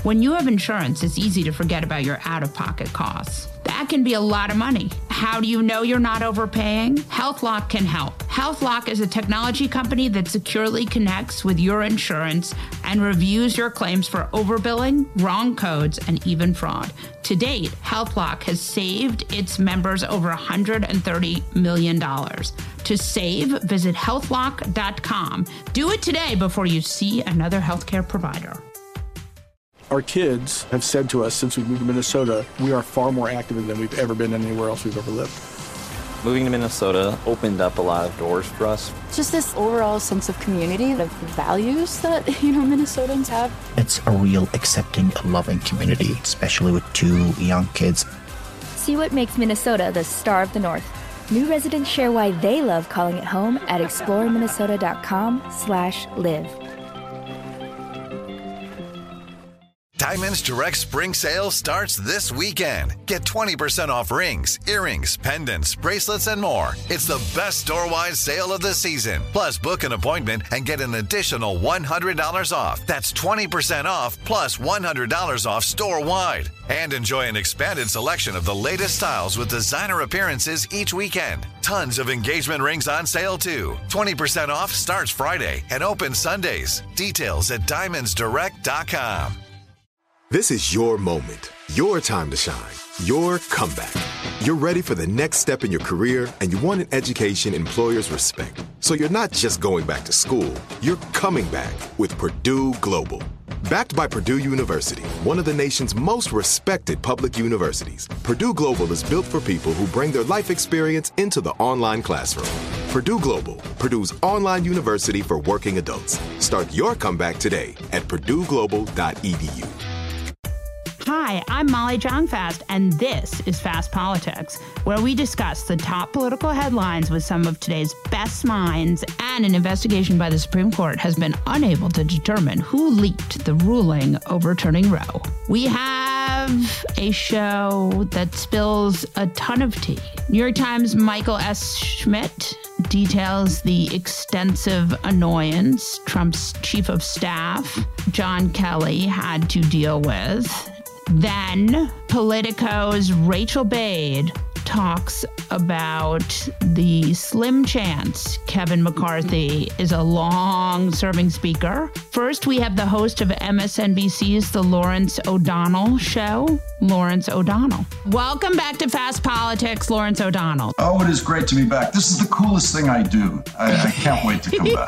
When you have insurance, it's easy to forget about your out-of-pocket costs. That can be a lot of money. How do you know you're not overpaying? HealthLock can help. HealthLock is a technology company that securely connects with your insurance and reviews your claims for overbilling, wrong codes, and even fraud. To date, HealthLock has saved its members over $130 million. To save, visit healthlock.com. Do it today before you see another healthcare provider. Our kids have said to us since we moved to Minnesota, we are far more active than we've ever been anywhere else we've ever lived. Moving to Minnesota opened up a lot of doors for us. Just this overall sense of community, the values that, Minnesotans have. It's a real accepting, loving community, especially with 2 young kids. See what makes Minnesota the star of the North. New residents share why they love calling it home at exploreminnesota.com/live. Diamonds Direct Spring Sale starts this weekend. Get 20% off rings, earrings, pendants, bracelets, and more. It's the best store-wide sale of the season. Plus, book an appointment and get an additional $100 off. That's 20% off plus $100 off store-wide. And enjoy an expanded selection of the latest styles with designer appearances each weekend. Tons of engagement rings on sale, too. 20% off starts Friday and opens Sundays. Details at diamondsdirect.com. This is your moment, your time to shine, your comeback. You're ready for the next step in your career, and you want an education employers respect. So you're not just going back to school, you're coming back with Purdue Global. Backed by Purdue University, one of the nation's most respected public universities, Purdue Global is built for people who bring their life experience into the online classroom. Purdue Global, Purdue's online university for working adults. Start your comeback today at purdueglobal.edu. Hi, I'm Molly Jong-Fast, and this is Fast Politics, where we discuss the top political headlines with some of today's best minds, and an investigation by the Supreme Court has been unable to determine who leaked the ruling overturning Roe. We have a show that spills a ton of tea. New York Times' Michael S. Schmidt details the extensive annoyance Trump's chief of staff, John Kelly, had to deal with. Then Politico's Rachel Bade talks about the slim chance Kevin McCarthy is a long-serving speaker. First, we have the host of MSNBC's The Lawrence O'Donnell Show, Lawrence O'Donnell. Welcome back to Fast Politics, Lawrence O'Donnell. Oh, it is great to be back. This is the coolest thing I do. I can't wait to come back.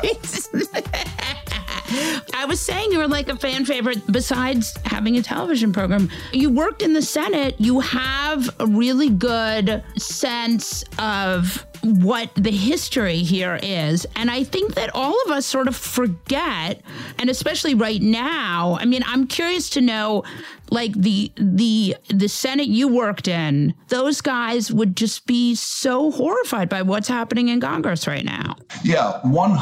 I was saying you were like a fan favorite besides having a television program. You worked in the Senate. You have a really good sense of what the history here is. And I think that all of us sort of forget, and especially right now, I mean, I'm curious to know, like the Senate you worked in, those guys would just be so horrified by what's happening in Congress right now. Yeah,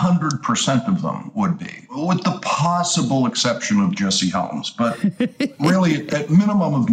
100% of them would be, with the possible exception of Jesse Helms. But really, at minimum of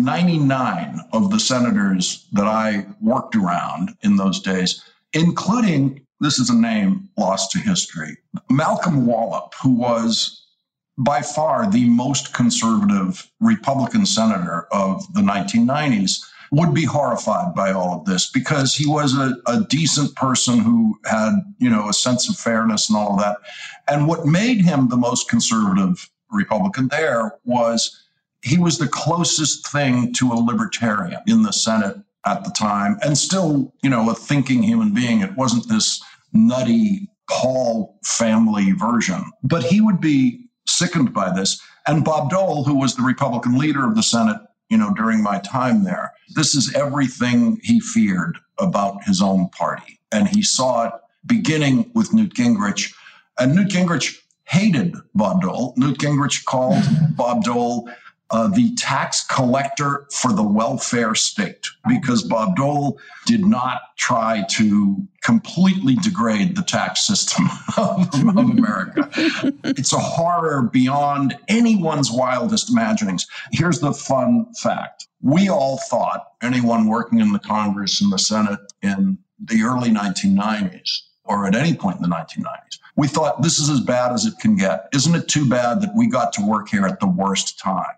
99 of the senators that I worked around in those days, including, this is a name lost to history, Malcolm Wallop, who was by far the most conservative Republican senator of the 1990s, would be horrified by all of this because he was a decent person who had, a sense of fairness and all of that. And what made him the most conservative Republican there was he was the closest thing to a libertarian in the Senate at the time, and still, a thinking human being. It wasn't this nutty Paul family version, but he would be sickened by this. And Bob Dole, who was the Republican leader of the Senate, during my time there, this is everything he feared about his own party. And he saw it beginning with Newt Gingrich. And Newt Gingrich hated Bob Dole. Newt Gingrich called Bob Dole the tax collector for the welfare state, because Bob Dole did not try to completely degrade the tax system of America. It's a horror beyond anyone's wildest imaginings. Here's the fun fact. We all thought, anyone working in the Congress and the Senate in the early 1990s, or at any point in the 1990s, we thought this is as bad as it can get. Isn't it too bad that we got to work here at the worst time?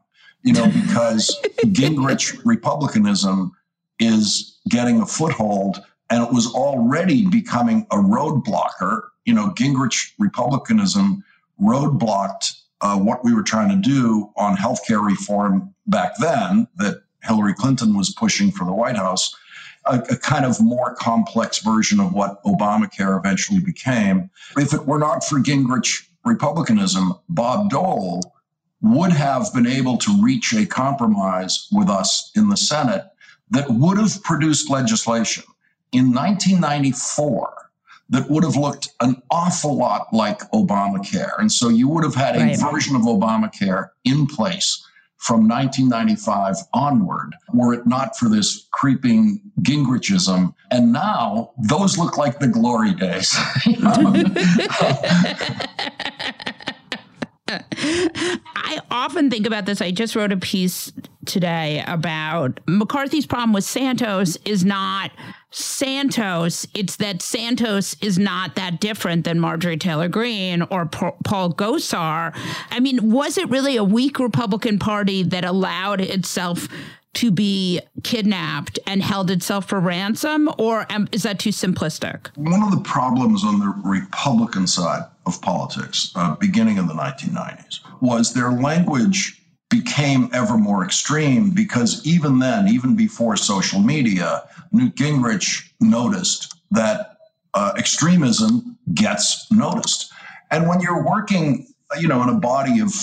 because Gingrich Republicanism is getting a foothold, and it was already becoming a roadblocker. Gingrich Republicanism roadblocked what we were trying to do on healthcare reform back then that Hillary Clinton was pushing for the White House, a kind of more complex version of what Obamacare eventually became. If it were not for Gingrich Republicanism, Bob Dole would have been able to reach a compromise with us in the Senate that would have produced legislation in 1994 that would have looked an awful lot like Obamacare. And so you would have had a version of Obamacare in place from 1995 onward, were it not for this creeping Gingrichism. And now those look like the glory days. I often think about this. I just wrote a piece today about McCarthy's problem with Santos is not Santos. It's that Santos is not that different than Marjorie Taylor Greene or Paul Gosar. I mean, was it really a weak Republican Party that allowed itself to be kidnapped and held itself for ransom, or is that too simplistic? One of the problems on the Republican side of politics, beginning in the 1990s, was their language became ever more extreme because even then, even before social media, Newt Gingrich noticed that extremism gets noticed. And when you're working in a body of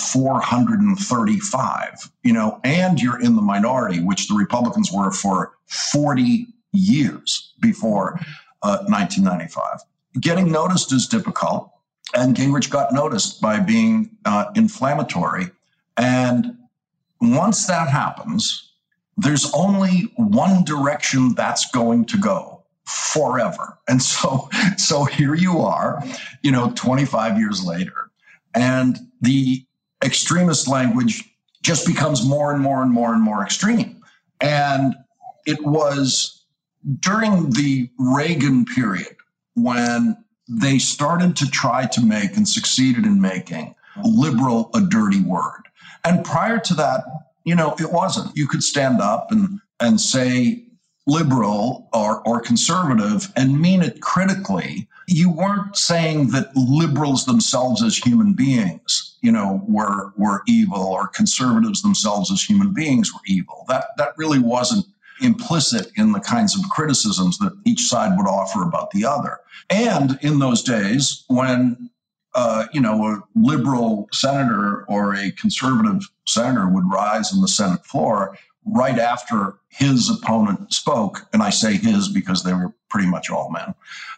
435, and you're in the minority, which the Republicans were for 40 years before 1995. Getting noticed is difficult, and Gingrich got noticed by being inflammatory. And once that happens, there's only one direction that's going to go forever. And so here you are, 25 years later. And the extremist language just becomes more and more and more and more extreme. And it was during the Reagan period when they started to try to make and succeeded in making liberal a dirty word. And prior to that, it wasn't. You could stand up and say liberal or conservative and mean it critically. You weren't saying that liberals themselves as human beings, were evil, or conservatives themselves as human beings were evil. That really wasn't implicit in the kinds of criticisms that each side would offer about the other. And in those days, when a liberal senator or a conservative senator would rise in the Senate floor right after his opponent spoke, and I say his because they were pretty much all men,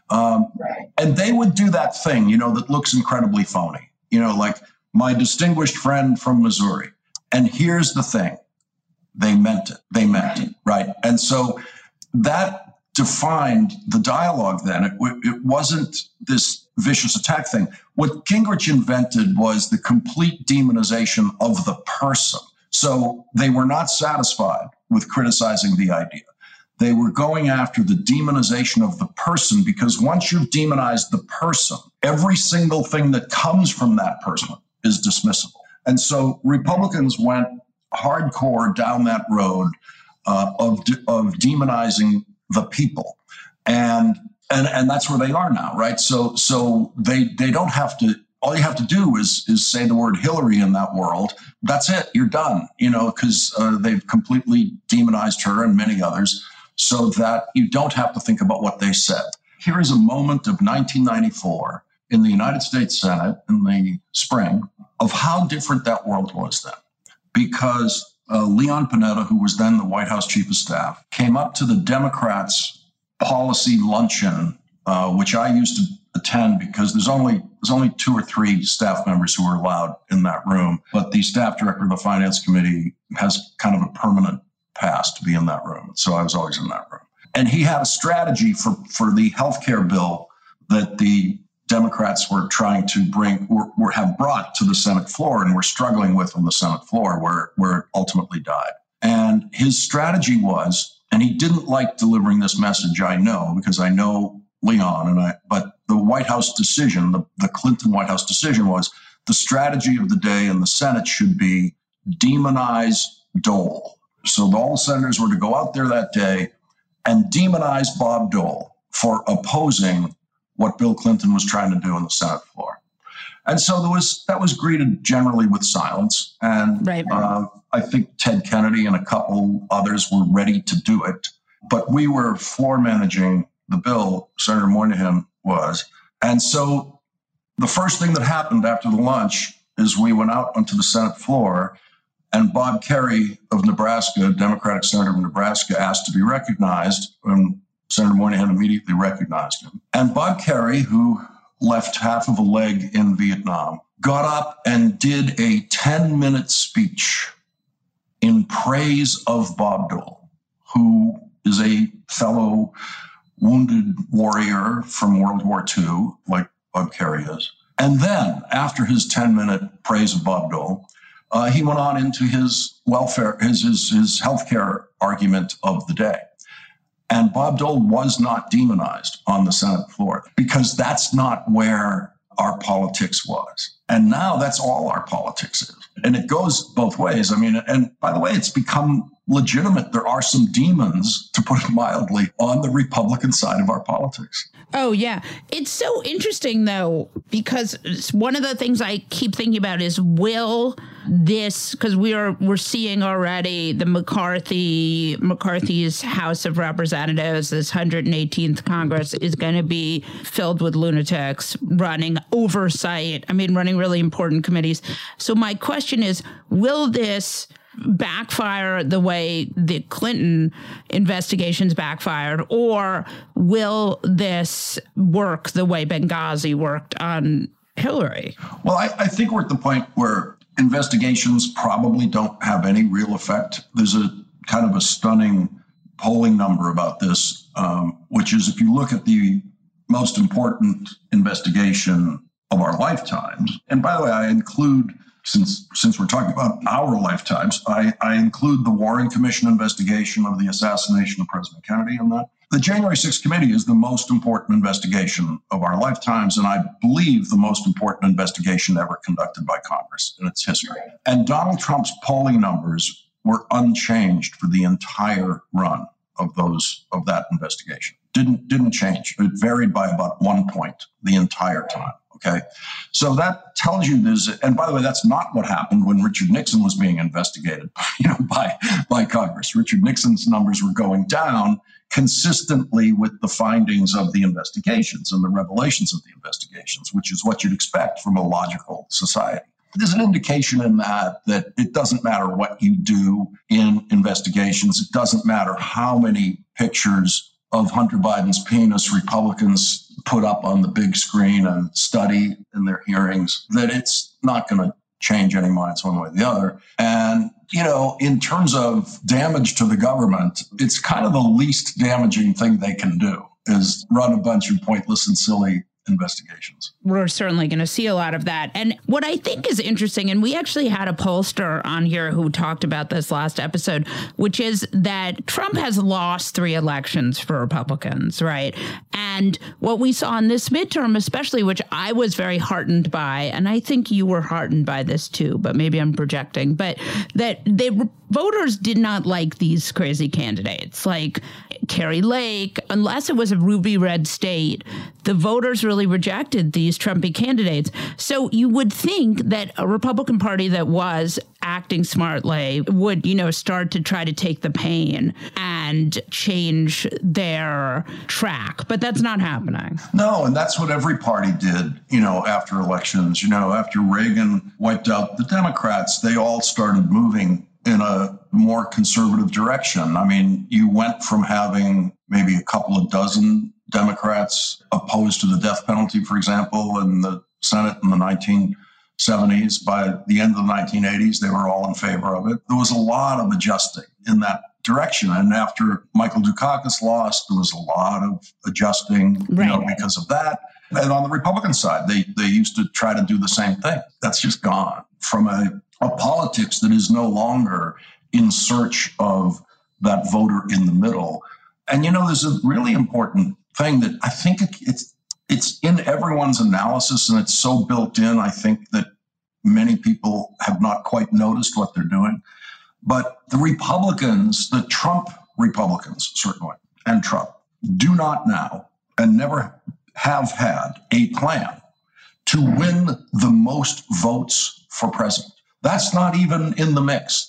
and they would do that thing, that looks incredibly phony, like my distinguished friend from Missouri. And here's the thing, they meant it. They meant it, right? And so that defined the dialogue then. It wasn't this vicious attack thing. What Gingrich invented was the complete demonization of the person. So they were not satisfied with criticizing the idea. They were going after the demonization of the person, because once you've demonized the person, every single thing that comes from that person is dismissible. And so Republicans went hardcore down that road of demonizing the people. And that's where they are now, right? So they don't have to. All you have to do is say the word Hillary in that world. That's it. You're done, because they've completely demonized her and many others, so that you don't have to think about what they said. Here is a moment of 1994 in the United States Senate in the spring of how different that world was then. Because Leon Panetta, who was then the White House Chief of Staff, came up to the Democrats' policy luncheon, which I used to attend because there's only 2 or 3 staff members who are allowed in that room. But the staff director of the Finance Committee has kind of a permanent pass to be in that room. So I was always in that room. And he had a strategy for the healthcare bill that the Democrats were trying to bring or have brought to the Senate floor and were struggling with on the Senate floor where it ultimately died. And his strategy was, and he didn't like delivering this message, I know, because I know Leon, but the White House decision, the Clinton White House decision was the strategy of the day in the Senate should be demonize Dole. So all the senators were to go out there that day and demonize Bob Dole for opposing what Bill Clinton was trying to do on the Senate floor. And so that was greeted generally with silence. And I think Ted Kennedy and a couple others were ready to do it. But we were floor managing the bill, Senator Moynihan was. And so the first thing that happened after the lunch is we went out onto the Senate floor, and Bob Kerrey of Nebraska, Democratic Senator of Nebraska, asked to be recognized, and Senator Moynihan immediately recognized him. And Bob Kerrey, who left half of a leg in Vietnam, got up and did a 10-minute speech in praise of Bob Dole, who is a fellow wounded warrior from World War II, like Bob Kerrey is. And then, after his 10-minute praise of Bob Dole, he went on into his welfare, his healthcare argument of the day. And Bob Dole was not demonized on the Senate floor because that's not where our politics was. And now that's all our politics is. And it goes both ways. I mean, and by the way, it's become legitimate. There are some demons, to put it mildly, on the Republican side of our politics. Oh, yeah. It's so interesting, though, because one of the things I keep thinking about is, will this, because we're seeing already the McCarthy's House of Representatives, this 118th Congress is going to be filled with lunatics running oversight. I mean, running really important committees. So my question is, will this backfire the way the Clinton investigations backfired, or will this work the way Benghazi worked on Hillary? Well, I think we're at the point where investigations probably don't have any real effect. There's a kind of a stunning polling number about this, which is if you look at the most important investigation of our lifetimes, and by the way, I include, since we're talking about our lifetimes, I include the Warren Commission investigation of the assassination of President Kennedy in that. The January 6th committee is the most important investigation of our lifetimes, and I believe the most important investigation ever conducted by Congress in its history. And Donald Trump's polling numbers were unchanged for the entire run of that investigation. Didn't change. It varied by about 1 point the entire time. Okay, so that tells you and by the way, that's not what happened when Richard Nixon was being investigated, by Congress. Richard Nixon's numbers were going down consistently with the findings of the investigations and the revelations of the investigations, which is what you'd expect from a logical society. There's an indication in that it doesn't matter what you do in investigations. It doesn't matter how many pictures of Hunter Biden's penis Republicans put up on the big screen and study in their hearings, that it's not going to change any minds one way or the other. And, in terms of damage to the government, it's kind of the least damaging thing they can do is run a bunch of pointless and silly investigations. We're certainly going to see a lot of that. And what I think is interesting, and we actually had a pollster on here who talked about this last episode, which is that Trump has lost 3 elections for Republicans, right? And what we saw in this midterm, especially, which I was very heartened by, and I think you were heartened by this too, but maybe I'm projecting, but that voters did not like these crazy candidates like Kari Lake. Unless it was a ruby red state, the voters really rejected these Trumpy candidates. So you would think that a Republican Party that was acting smartly would, start to try to take the pain and change their track. But that's not happening. No, and that's what every party did, after elections. After Reagan wiped out the Democrats, they all started moving in a more conservative direction. I mean, you went from having maybe a couple of dozen Democrats opposed to the death penalty, for example, in the Senate in the 1970s. By the end of the 1980s, they were all in favor of it. There was a lot of adjusting in that direction. And after Michael Dukakis lost, there was a lot of adjusting because of that. And on the Republican side, they used to try to do the same thing. That's just gone from a politics that is no longer in search of that voter in the middle. And, there's a really important thing that I think it's in everyone's analysis, and it's so built in, I think, that many people have not quite noticed what they're doing. But the Republicans, the Trump Republicans, certainly, and Trump, do not now and never have had a plan to win the most votes for president. That's not even in the mix.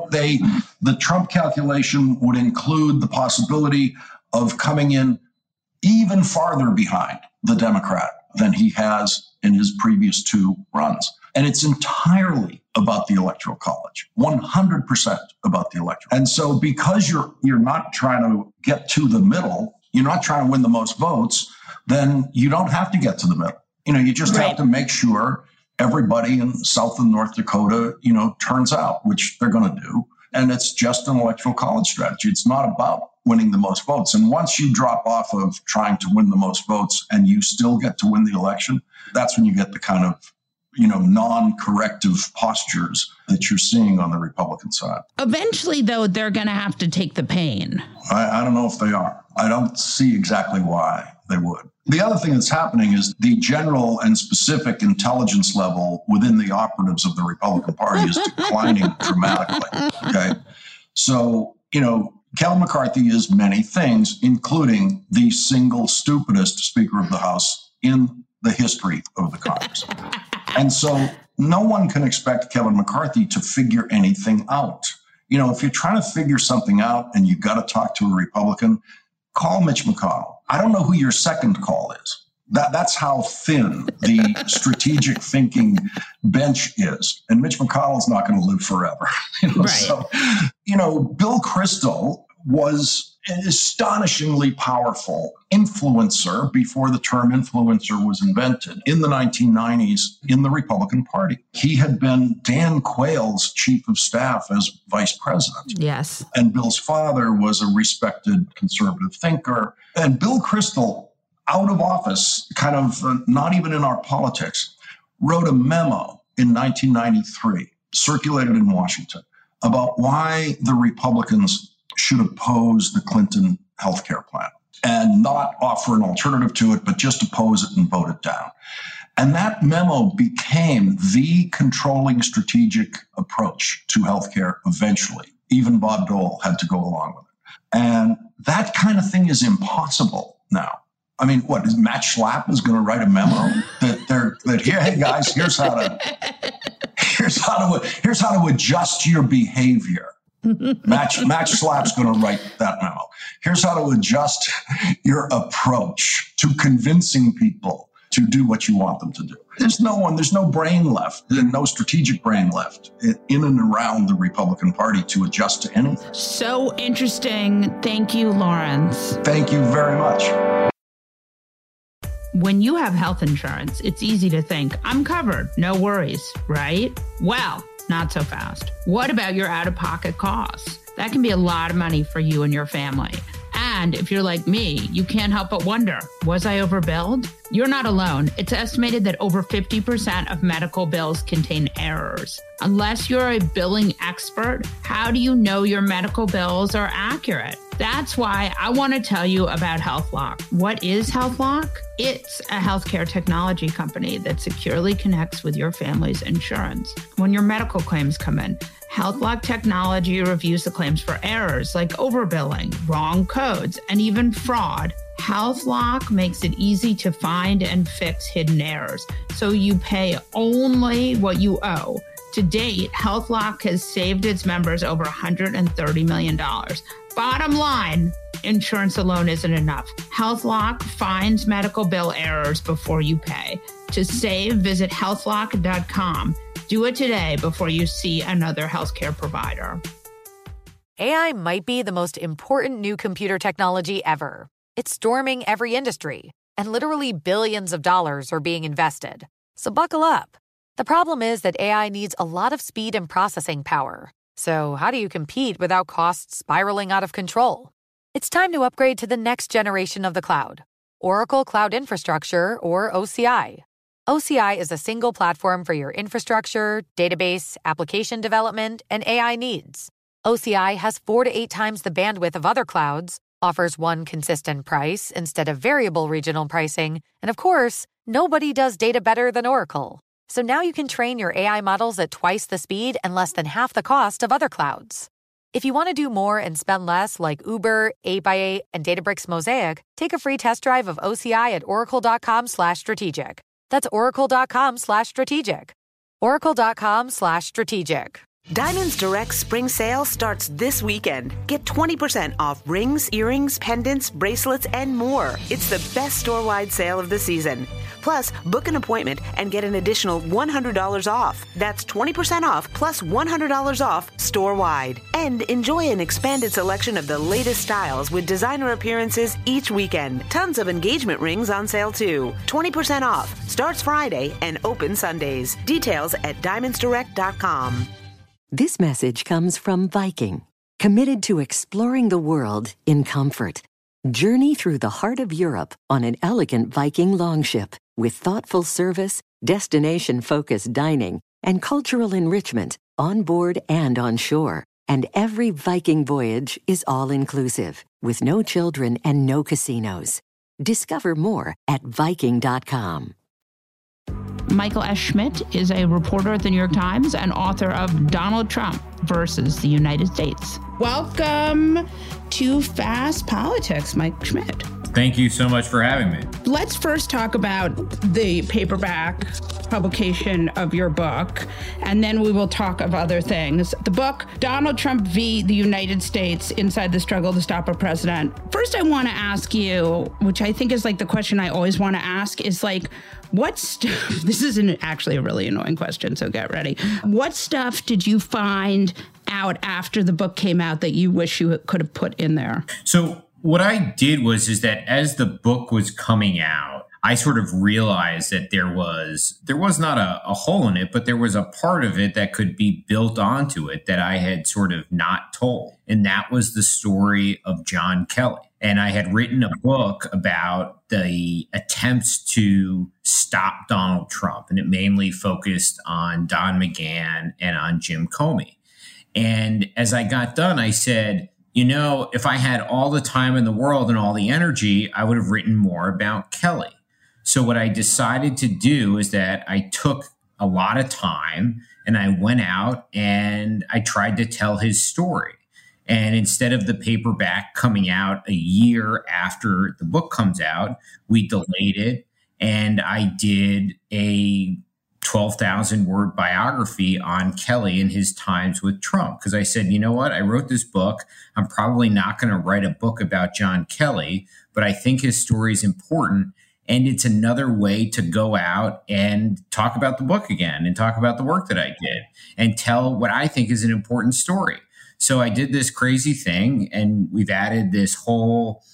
The Trump calculation would include the possibility of coming in even farther behind the Democrat than he has in his previous two runs. And it's entirely about the Electoral College, 100% about the Electoral. And so because you're not trying to get to the middle, you're not trying to win the most votes, then you don't have to get to the middle. You just have to make sure everybody in South and North Dakota, turns out, which they're going to do. And it's just an Electoral College strategy. It's not about winning the most votes. And once you drop off of trying to win the most votes and you still get to win the election, that's when you get the kind of, non-corrective postures that you're seeing on the Republican side. Eventually, though, they're going to have to take the pain. I don't know if they are. I don't see exactly why they would. The other thing that's happening is the general and specific intelligence level within the operatives of the Republican Party is declining dramatically. Okay. So, Kevin McCarthy is many things, including the single stupidest Speaker of the House in the history of the Congress. And so no one can expect Kevin McCarthy to figure anything out. If you're trying to figure something out and you got to talk to a Republican, call Mitch McConnell. I don't know who your second call is. That's how thin the strategic thinking bench is. And Mitch McConnell is not going to live forever. Right. So, Bill Kristol was an astonishingly powerful influencer before the term influencer was invented in the 1990s in the Republican Party. He had been Dan Quayle's chief of staff as vice president. Yes. And Bill's father was a respected conservative thinker. And Bill Kristol, out of office, kind of not even in our politics, wrote a memo in 1993, circulated in Washington, about why the Republicans should oppose the Clinton healthcare plan and not offer an alternative to it, but just oppose it and vote it down. And that memo became the controlling strategic approach to healthcare eventually. Even Bob Dole had to go along with it. And that kind of thing is impossible now. I mean, what is Matt Schlapp is going to write a memo that here, hey guys, here's how to adjust your behavior. Matt Schlapp's going to write that memo. Here's how to adjust your approach to convincing people to do what you want them to do. There's no brain left, no strategic brain left in and around the Republican Party to adjust to anything. So interesting. Thank you, Lawrence. Thank you very much. When you have health insurance, it's easy to think, I'm covered, no worries, right? Well, not so fast. What about your out-of-pocket costs? That can be a lot of money for you and your family. And if you're like me, you can't help but wonder, was I overbilled? You're not alone. It's estimated that over 50% of medical bills contain errors. Unless you're a billing expert, how do you know your medical bills are accurate? That's why I want to tell you about HealthLock. What is HealthLock? It's a healthcare technology company that securely connects with your family's insurance. When your medical claims come in, HealthLock technology reviews the claims for errors like overbilling, wrong codes, and even fraud. HealthLock makes it easy to find and fix hidden errors, so you pay only what you owe. To date, HealthLock has saved its members over $130 million. Bottom line, insurance alone isn't enough. HealthLock finds medical bill errors before you pay. To save, visit healthlock.com. Do it today before you see another healthcare provider. AI might be the most important new computer technology ever. It's storming every industry, and literally billions of dollars are being invested. So buckle up. The problem is that AI needs a lot of speed and processing power. So how do you compete without costs spiraling out of control? It's time to upgrade to the next generation of the cloud, Oracle Cloud Infrastructure, or OCI. OCI is a single platform for your infrastructure, database, application development, and AI needs. OCI has 4 to 8 times the bandwidth of other clouds, offers one consistent price instead of variable regional pricing, and of course, nobody does data better than Oracle. So now you can train your AI models at twice the speed and less than half the cost of other clouds. If you want to do more and spend less like Uber, 8x8, and Databricks Mosaic, take a free test drive of OCI at oracle.com/strategic. That's oracle.com/strategic. Oracle.com/strategic. Diamonds Direct Spring Sale starts this weekend. Get 20% off rings, earrings, pendants, bracelets, and more. It's the best store-wide sale of the season. Plus, book an appointment and get an additional $100 off. That's 20% off plus $100 off store-wide. And enjoy an expanded selection of the latest styles with designer appearances each weekend. Tons of engagement rings on sale too. 20% off. Starts Friday and open Sundays. Details at diamondsdirect.com. This message comes from Viking, committed to exploring the world in comfort. Journey through the heart of Europe on an elegant Viking longship with thoughtful service, destination-focused dining, and cultural enrichment on board and on shore. And every Viking voyage is all-inclusive, with no children and no casinos. Discover more at Viking.com. Michael S. Schmidt is a reporter at the New York Times and author of Donald Trump versus the United States. Welcome to Fast Politics, Mike Schmidt. Thank you so much for having me. Let's first talk about the paperback publication of your book, and then we will talk of other things. The book, Donald Trump v. the United States, Inside the Struggle to Stop a President. First, I want to ask you, which I think is like the question I always want to ask, is like, what stuff, this is actually a really annoying question, so get ready. What stuff did you find out after the book came out that you wish you could have put in there? So what I did is that as the book was coming out, I sort of realized that there was not a hole in it, but there was a part of it that could be built onto it that I had sort of not told. And that was the story of John Kelly. And I had written a book about the attempts to stop Donald Trump, and it mainly focused on Don McGahn and on Jim Comey. And as I got done, I said, you know, if I had all the time in the world and all the energy, I would have written more about Kelly. So what I decided to do is that I took a lot of time and I went out and I tried to tell his story. And instead of the paperback coming out a year after the book comes out, we delayed it. And I did a 12,000 word biography on Kelly and his times with Trump. Because I said, you know what? I wrote this book. I'm probably not going to write a book about John Kelly, but I think his story is important. And it's another way to go out and talk about the book again and talk about the work that I did and tell what I think is an important story. So I did this crazy thing, and we've added this whole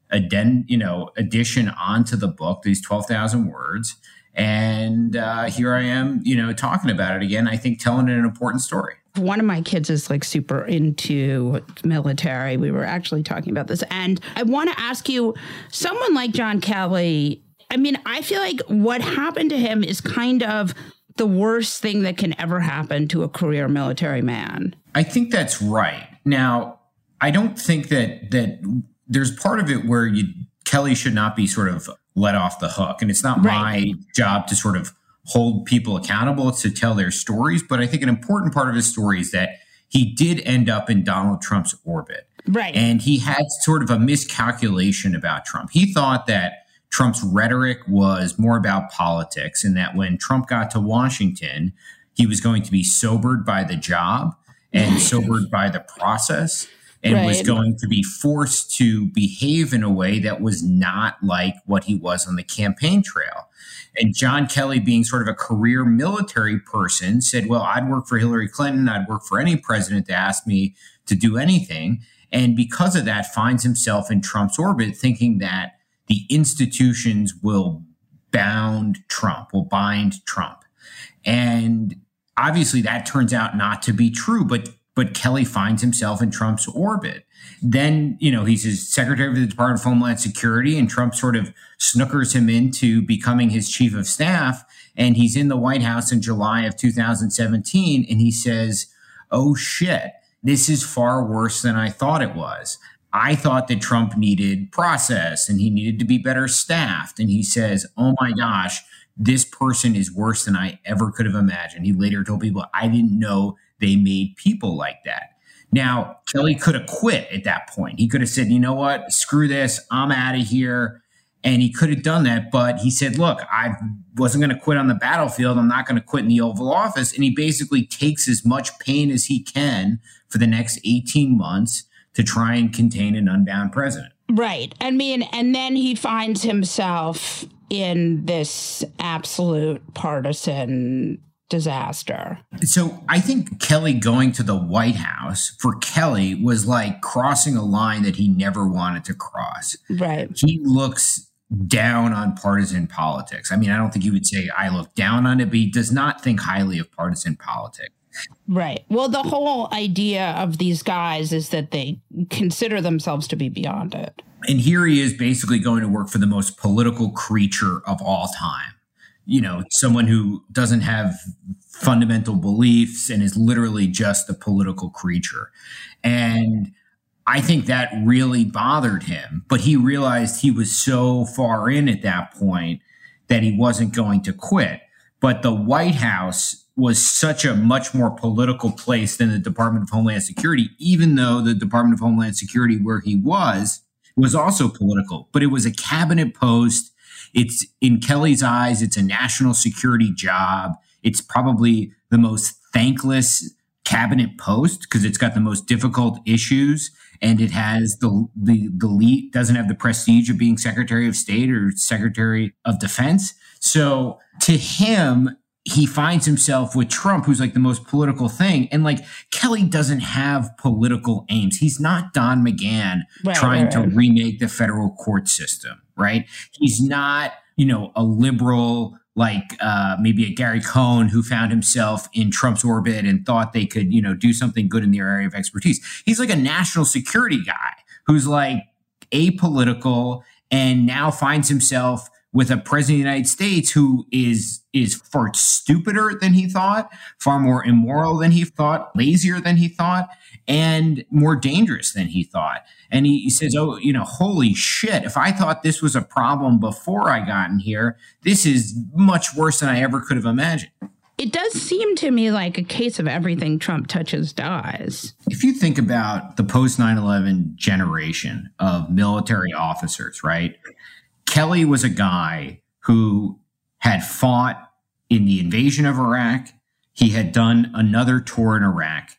addition onto the book, these 12,000 words. And here I am, talking about it again, I think telling an important story. One of my kids is like super into military. We were actually talking about this. And I want to ask you, someone like John Kelly, I mean, I feel like what happened to him is kind of the worst thing that can ever happen to a career military man. I think that's right. Now, I don't think that there's part of it where Kelly should not be sort of let off the hook. And it's not my job to sort of hold people accountable. It's to tell their stories. But I think an important part of his story is that he did end up in Donald Trump's orbit. Right. And he had sort of a miscalculation about Trump. He thought that Trump's rhetoric was more about politics, and that when Trump got to Washington, he was going to be sobered by the job and sobered by the process, and was going to be forced to behave in a way that was not like what he was on the campaign trail. And John Kelly, being sort of a career military person, said, well, I'd work for Hillary Clinton. I'd work for any president that asked me to do anything. And because of that, finds himself in Trump's orbit, thinking that the institutions will bind Trump. And obviously that turns out not to be true, but Kelly finds himself in Trump's orbit. Then, he's his secretary of the Department of Homeland Security, and Trump sort of snookers him into becoming his chief of staff. And he's in the White House in July of 2017. And he says, oh shit, this is far worse than I thought it was. I thought that Trump needed process and he needed to be better staffed. And he says, oh my gosh, this person is worse than I ever could have imagined. He later told people, I didn't know they made people like that. Now, Kelly could have quit at that point. He could have said, you know what, screw this, I'm out of here. And he could have done that. But he said, look, I wasn't going to quit on the battlefield. I'm not going to quit in the Oval Office. And he basically takes as much pain as he can for the next 18 months to try and contain an unbound president. Right. I mean, and then he finds himself in this absolute partisan disaster. So I think Kelly going to the White House for Kelly was like crossing a line that he never wanted to cross. Right. He looks down on partisan politics. I mean, I don't think he would say I look down on it, but he does not think highly of partisan politics. Right. Well, the whole idea of these guys is that they consider themselves to be beyond it. And here he is basically going to work for the most political creature of all time. You know, someone who doesn't have fundamental beliefs and is literally just a political creature. And I think that really bothered him. But he realized he was so far in at that point that he wasn't going to quit. But the White House was such a much more political place than the Department of Homeland Security, even though the Department of Homeland Security, where he was also political. But it was a cabinet post. It's, in Kelly's eyes, it's a national security job. It's probably the most thankless cabinet post because it's got the most difficult issues, and it has the lead, doesn't have the prestige of being Secretary of State or Secretary of Defense. So to him, he finds himself with Trump, who's like the most political thing. And like Kelly doesn't have political aims. He's not Don McGahn trying to remake the federal court system, right? He's not, you know, a liberal like maybe a Gary Cohn who found himself in Trump's orbit and thought they could, you know, do something good in their area of expertise. He's like a national security guy who's like apolitical and now finds himself with a president of the United States who is far stupider than he thought, far more immoral than he thought, lazier than he thought, and more dangerous than he thought. And he says, oh, you know, holy shit, if I thought this was a problem before I got in here, this is much worse than I ever could have imagined. It does seem to me like a case of everything Trump touches dies. If you think about the post 9/11 generation of military officers, right? Kelly was a guy who had fought in the invasion of Iraq. He had done another tour in Iraq.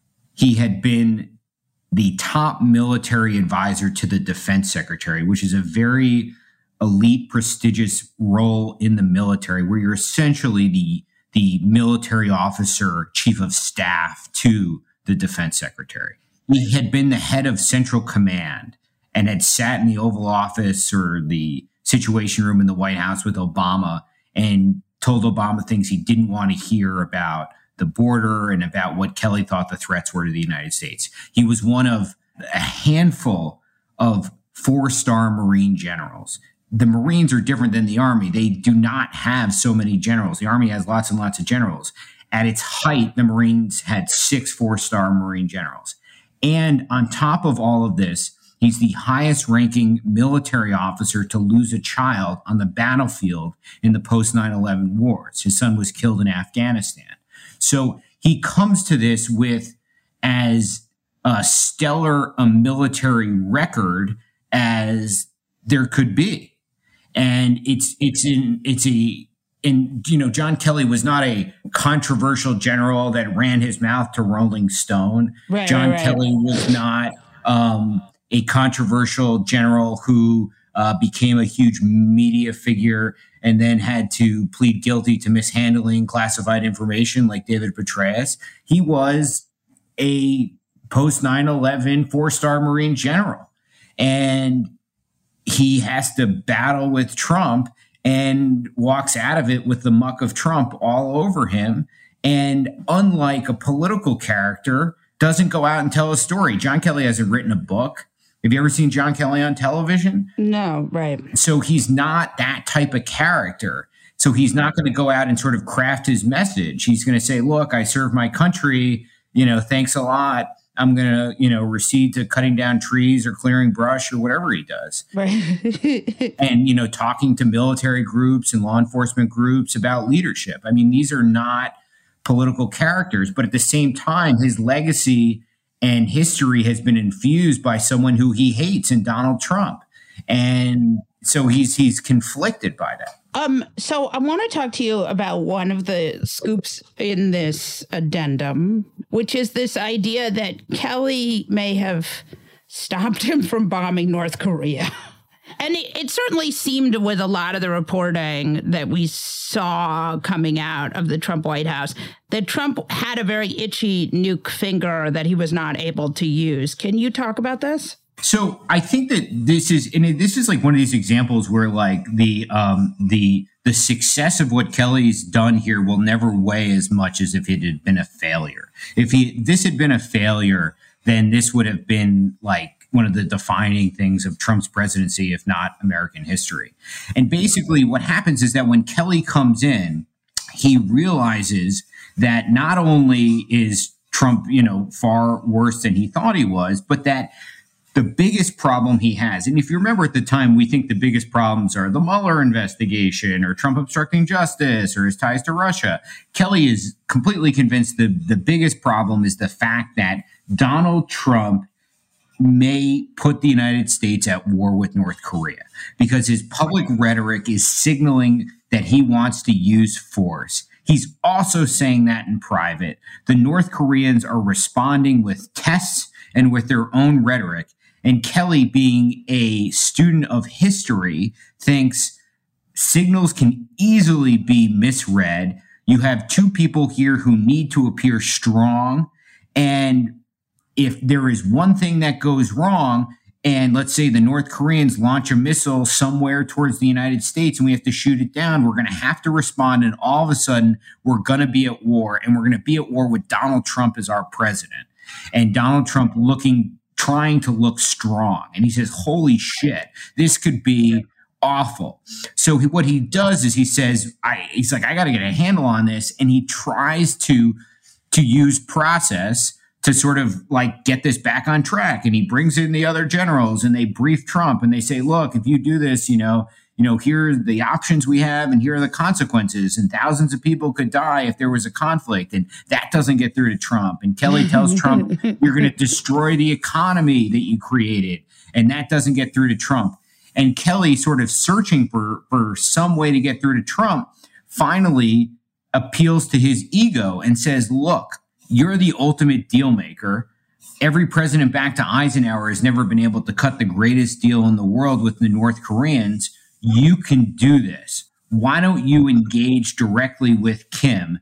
He had been the top military advisor to the defense secretary, which is a very elite, prestigious role in the military where you're essentially the military officer, chief of staff to the defense secretary. He had been the head of Central Command and had sat in the Oval Office or the Situation Room in the White House with Obama and told Obama things he didn't want to hear about the border and about what Kelly thought the threats were to the United States. He was one of a handful of 4-star Marine generals. The Marines are different than the Army. They do not have so many generals. The Army has lots and lots of generals. At its height, the Marines had 6 4-star Marine generals. And on top of all of this, he's the highest ranking military officer to lose a child on the battlefield in the post 9/11 wars. His son was killed in Afghanistan. So he comes to this with as stellar a military record as there could be. And John Kelly was not a controversial general that ran his mouth to Rolling Stone. John Kelly was not a controversial general who became a huge media figure and then had to plead guilty to mishandling classified information like David Petraeus. He was a post 9/11 4-star Marine general. And he has to battle with Trump and walks out of it with the muck of Trump all over him. And unlike a political character, doesn't go out and tell a story. John Kelly hasn't written a book. Have you ever seen John Kelly on television? No, right. So he's not that type of character. So he's not going to go out and sort of craft his message. He's going to say, look, I serve my country, you know, thanks a lot. I'm going to, recede to cutting down trees or clearing brush or whatever he does. Right. And, talking to military groups and law enforcement groups about leadership. I mean, these are not political characters, but at the same time, his legacy and history has been infused by someone who he hates in Donald Trump. And so he's conflicted by that. So I want to talk to you about one of the scoops in this addendum, which is this idea that Kelly may have stopped him from bombing North Korea. And it certainly seemed with a lot of the reporting that we saw coming out of the Trump White House that Trump had a very itchy nuke finger that he was not able to use. Can you talk about this? So I think that this is like one of these examples where like the success of what Kelly's done here will never weigh as much as if it had been a failure. If this had been a failure, then this would have been like one of the defining things of Trump's presidency, if not American history. And basically what happens is that when Kelly comes in, he realizes that not only is Trump, far worse than he thought he was, but that the biggest problem he has, and if you remember at the time, we think the biggest problems are the Mueller investigation or Trump obstructing justice or his ties to Russia. Kelly is completely convinced the biggest problem is the fact that Donald Trump may put the United States at war with North Korea because his public rhetoric is signaling that he wants to use force. He's also saying that in private. The North Koreans are responding with tests and with their own rhetoric. And Kelly, being a student of history, thinks signals can easily be misread. You have two people here who need to appear strong. And if there is one thing that goes wrong, and let's say the North Koreans launch a missile somewhere towards the United States and we have to shoot it down, we're going to have to respond. And all of a sudden, we're going to be at war. And we're going to be at war with Donald Trump as our president. And Donald Trump trying to look strong. And he says, holy shit, this could be awful. So what he does is he says, he's like, I got to get a handle on this. And he tries to use process to sort of like get this back on track. And he brings in the other generals and they brief Trump and they say, look, if you do this, here are the options we have and here are the consequences. And thousands of people could die if there was a conflict. And that doesn't get through to Trump. And Kelly tells Trump, you're going to destroy the economy that you created. And that doesn't get through to Trump. And Kelly, sort of searching for some way to get through to Trump, finally appeals to his ego and says, look, you're the ultimate deal maker. Every president back to Eisenhower has never been able to cut the greatest deal in the world with the North Koreans. You can do this. Why don't you engage directly with Kim?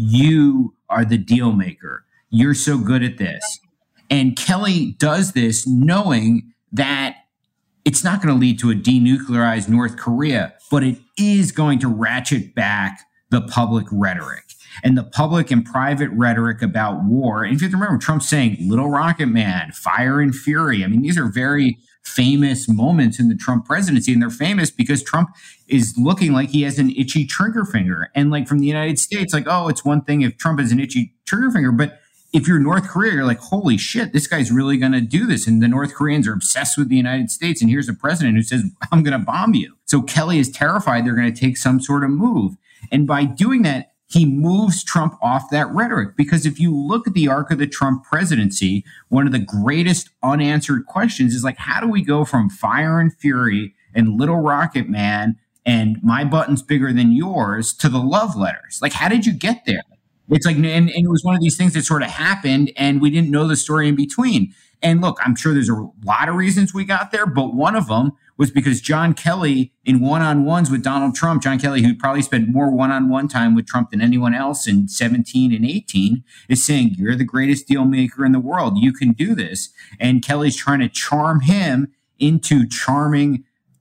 You are the deal maker. You're so good at this. And Kelly does this knowing that it's not going to lead to a denuclearized North Korea, but it is going to ratchet back the public rhetoric. And the public and private rhetoric about war. And if you have to remember, Trump saying Little Rocket Man, Fire and Fury. I mean, these are very famous moments in the Trump presidency. And they're famous because Trump is looking like he has an itchy trigger finger. And like from the United States, like, oh, it's one thing if Trump has an itchy trigger finger. But if you're North Korea, you're like, holy shit, this guy's really going to do this. And the North Koreans are obsessed with the United States. And here's a president who says, I'm going to bomb you. So Kelly is terrified they're going to take some sort of move. And by doing that, he moves Trump off that rhetoric. Because if you look at the arc of the Trump presidency, one of the greatest unanswered questions is like, how do we go from Fire and Fury and Little Rocket Man and My Button's Bigger Than Yours to the love letters? Like, how did you get there? It's like, and it was one of these things that sort of happened and we didn't know the story in between. And look, I'm sure there's a lot of reasons we got there, but one of them was because John Kelly, in one-on-ones with Donald Trump, John Kelly, who probably spent more one-on-one time with Trump than anyone else in 17 and 18, is saying, you're the greatest deal maker in the world. You can do this. And Kelly's trying to charm him into charming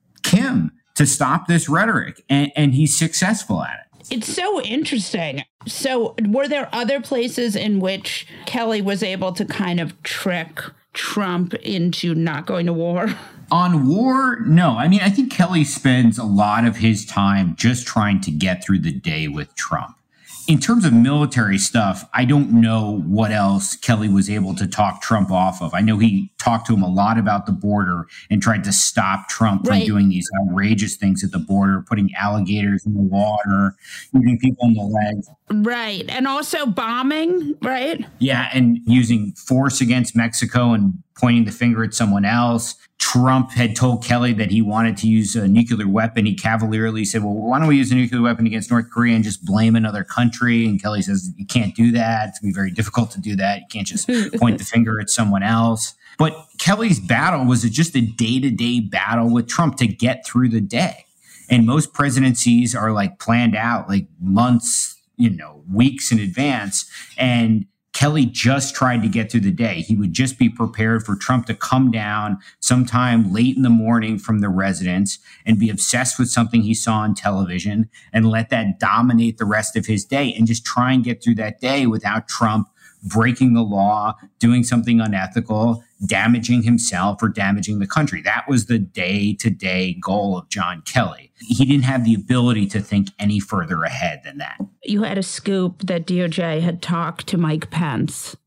Kim to stop this rhetoric. And he's successful at it. It's so interesting. So were there other places in which Kelly was able to kind of trick Trump into not going to war? On war, no. I mean, I think Kelly spends a lot of his time just trying to get through the day with Trump. In terms of military stuff, I don't know what else Kelly was able to talk Trump off of. I know he talked to him a lot about the border and tried to stop Trump from doing these outrageous things at the border, putting alligators in the water, shooting people in the legs. Right. And also bombing, right? Yeah, and using force against Mexico and pointing the finger at someone else. Trump had told Kelly that he wanted to use a nuclear weapon. He cavalierly said, well, why don't we use a nuclear weapon against North Korea and just blame another country? And Kelly says, you can't do that. It's going to be very difficult to do that. You can't just point the finger at someone else. But Kelly's battle was just a day-to-day battle with Trump to get through the day. And most presidencies are like planned out like months, weeks in advance. And Kelly just tried to get through the day. He would just be prepared for Trump to come down sometime late in the morning from the residence and be obsessed with something he saw on television and let that dominate the rest of his day and just try and get through that day without Trump breaking the law, doing something unethical, damaging himself or damaging the country. That was the day-to-day goal of John Kelly. He didn't have the ability to think any further ahead than that. You had a scoop that DOJ had talked to Mike Pence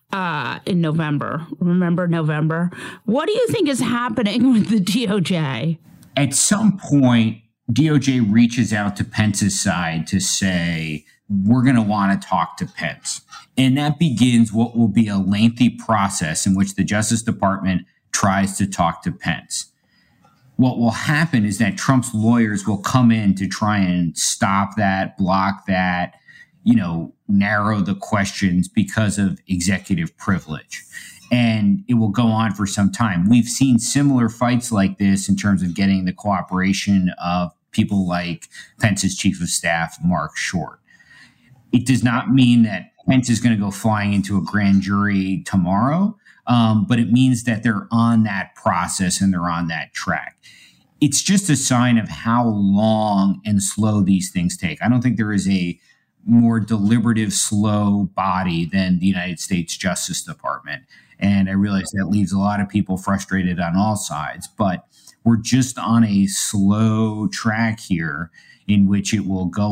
in November. Remember November? What do you think is happening with the DOJ? At some point, DOJ reaches out to Pence's side to say, we're going to want to talk to Pence. And that begins what will be a lengthy process in which the Justice Department tries to talk to Pence. What will happen is that Trump's lawyers will come in to try and stop that, block that, narrow the questions because of executive privilege. And it will go on for some time. We've seen similar fights like this in terms of getting the cooperation of people like Pence's chief of staff, Mark Short. It does not mean that Pence is going to go flying into a grand jury tomorrow, but it means that they're on that process and they're on that track. It's just a sign of how long and slow these things take. I don't think there is a more deliberative, slow body than the United States Justice Department. And I realize that leaves a lot of people frustrated on all sides, but we're just on a slow track here in which it will go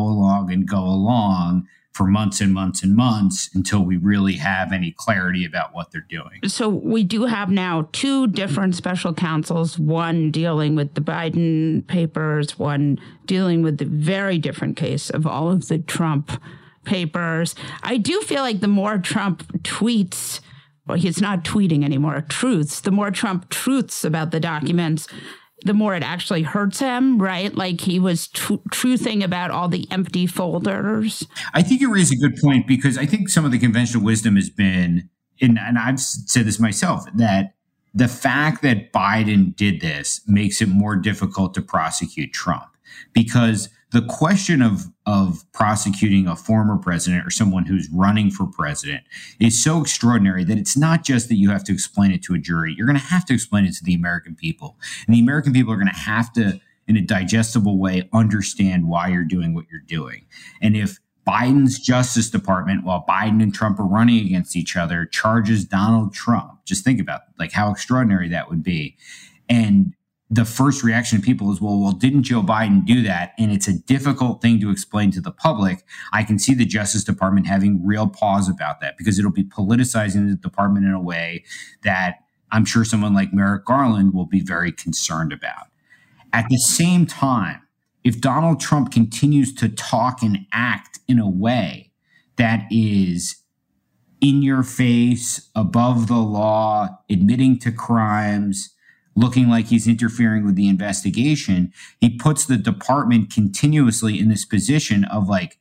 along for months and months and months until we really have any clarity about what they're doing. So we do have now two different special counsels, one dealing with the Biden papers, one dealing with the very different case of all of the Trump papers. I do feel like the more Trump tweets, well, he's not tweeting anymore, truths, the more Trump truths about the documents, the more it actually hurts him, right? Like he was truthing about all the empty folders. I think you raise a good point because I think some of the conventional wisdom has been, and I've said this myself, that the fact that Biden did this makes it more difficult to prosecute Trump because the question of prosecuting a former president or someone who's running for president is so extraordinary that it's not just that you have to explain it to a jury. You're going to have to explain it to the American people. And the American people are going to have to, in a digestible way, understand why you're doing what you're doing. And if Biden's Justice Department, while Biden and Trump are running against each other, charges Donald Trump, just think about like how extraordinary that would be. And the first reaction of people is, well, didn't Joe Biden do that? And it's a difficult thing to explain to the public. I can see the Justice Department having real pause about that because it'll be politicizing the department in a way that I'm sure someone like Merrick Garland will be very concerned about. At the same time, if Donald Trump continues to talk and act in a way that is in your face, above the law, admitting to crimes, looking like he's interfering with the investigation, he puts the department continuously in this position of like,